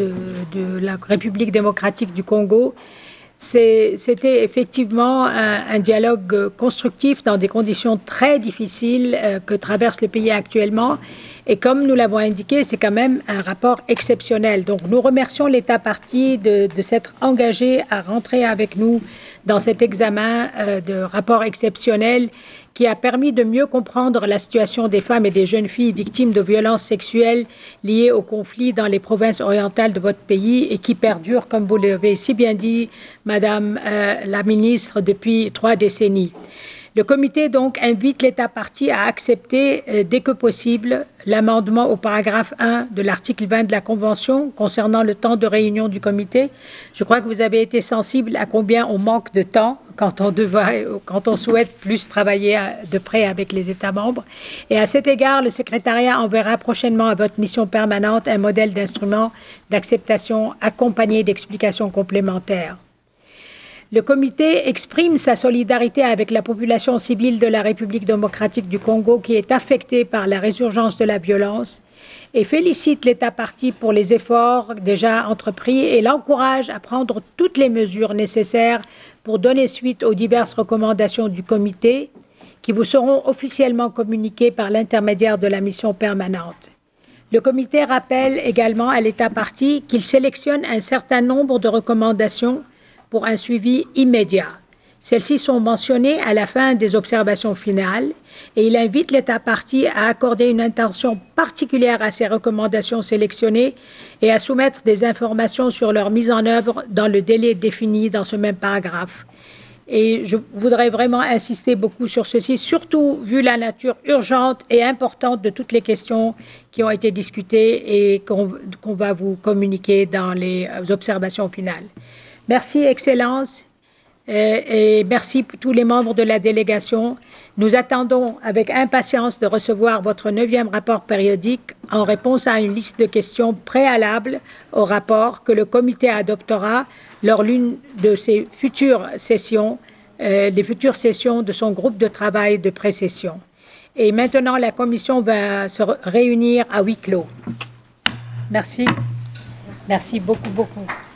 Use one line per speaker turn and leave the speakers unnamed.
de la République démocratique du Congo. C'était effectivement un dialogue constructif dans des conditions très difficiles que traverse le pays actuellement. Et comme nous l'avons indiqué, c'est quand même un rapport exceptionnel. Donc nous remercions l'État partie de s'être engagé à rentrer avec nous dans cet examen de rapport exceptionnel qui a permis de mieux comprendre la situation des femmes et des jeunes filles victimes de violences sexuelles liées au conflit dans les provinces orientales de votre pays et qui perdurent, comme vous l'avez si bien dit, Madame la ministre, depuis 3 décennies. Le comité donc invite l'État partie à accepter dès que possible l'amendement au paragraphe 1 de l'article 20 de la Convention concernant le temps de réunion du comité. Je crois que vous avez été sensible à combien on manque de temps quand on souhaite plus travailler de près avec les États membres. Et à cet égard, le secrétariat enverra prochainement à votre mission permanente un modèle d'instrument d'acceptation accompagné d'explications complémentaires. Le comité exprime sa solidarité avec la population civile de la République démocratique du Congo qui est affectée par la résurgence de la violence et félicite l'État partie pour les efforts déjà entrepris et l'encourage à prendre toutes les mesures nécessaires pour donner suite aux diverses recommandations du comité qui vous seront officiellement communiquées par l'intermédiaire de la mission permanente. Le comité rappelle également à l'État partie qu'il sélectionne un certain nombre de recommandations pour un suivi immédiat. Celles-ci sont mentionnées à la fin des observations finales et il invite l'État partie à accorder une attention particulière à ces recommandations sélectionnées et à soumettre des informations sur leur mise en œuvre dans le délai défini dans ce même paragraphe. Et je voudrais vraiment insister beaucoup sur ceci, surtout vu la nature urgente et importante de toutes les questions qui ont été discutées et qu'on va vous communiquer dans les observations finales. Merci, Excellence, et merci pour tous les membres de la délégation. Nous attendons avec impatience de recevoir votre 9e rapport périodique en réponse à une liste de questions préalables au rapport que le comité adoptera lors l'une de ses futures sessions, des futures sessions de son groupe de travail de pré-session. Et maintenant, la commission va se réunir à huis clos. Merci. Merci beaucoup, beaucoup.